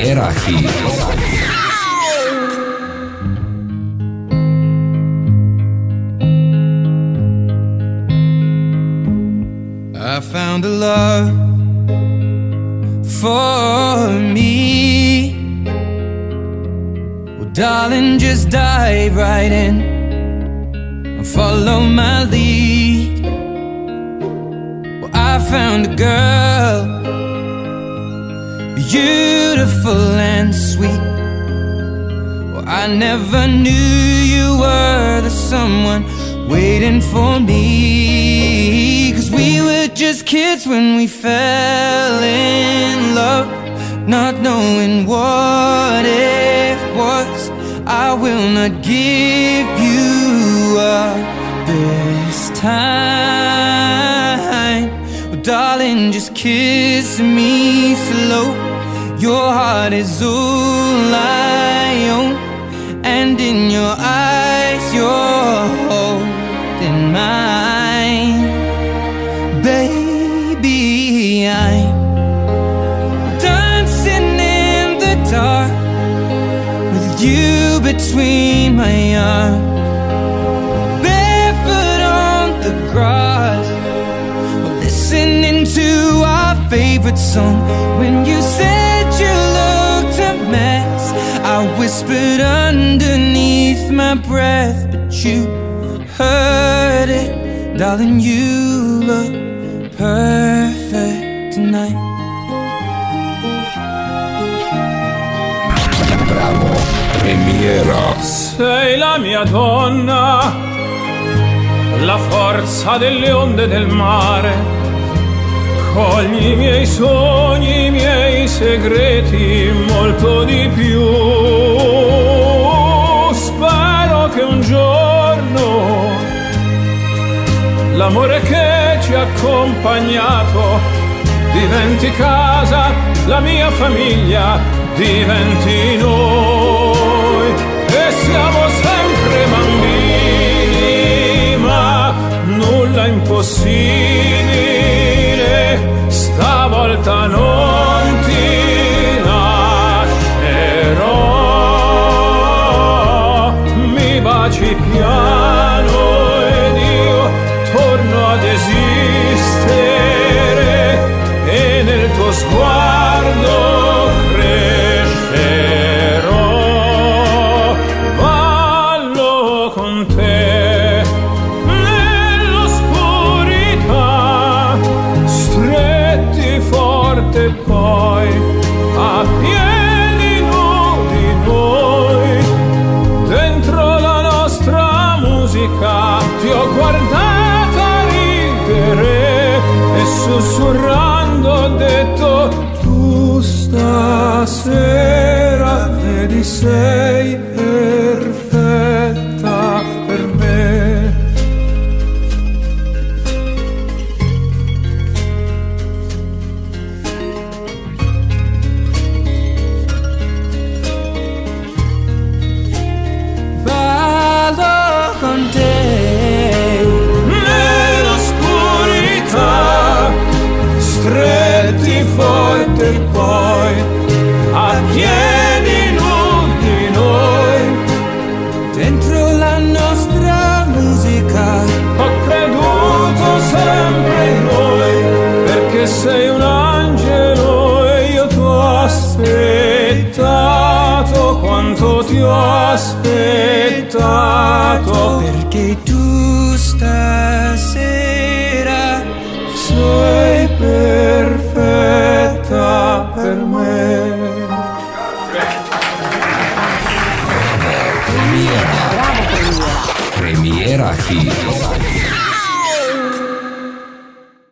Premiera Hit. I found a love for me. Well, darling, just dive right in and follow my lead. Well, I found a girl, beautiful and sweet. Well, I never knew you were the someone waiting for me. 'Cause we were just kids when we fell in love, not knowing what it was. I will not give you up this time. Well, darling, just kiss me slow. Your heart is all I own, and in your eyes you're holding mine. Baby, I'm dancing in the dark with you between my arms, barefoot on the grass, listening to our favorite song. When you said you looked a mess, I whispered underneath my breath, but you heard it. Darling, you look perfect tonight. Bravo, Premiera. Sei la mia donna, la forza delle onde del mare. Cogli i miei sogni, i miei segreti, molto di più. Spero che un giorno l'amore che ci ha accompagnato diventi casa, la mia famiglia diventi noi. E siamo sempre bambini, ma nulla è impossibile. Stavolta non ti lascerò. Mi baci piano ed io torno ad esistere, e nel tuo sguardo crescerò. Ballo con te nell'oscurità, stretti forte poi a piedi nudi noi. Dentro la nostra musica ti ho guardata ridere e sussurrando ho detto: tu stasera vedi sei perfetta per me. Ballo con te Nell'oscurità, stretti forte poi a piedi nudi noi. dentro la nostra musica. Ho creduto sempre in noi, perché sei un angelo e io ti ho aspettato quanto ti ho aspettato. Perché tu stasera Sei perfetta per me. Premiera Hit.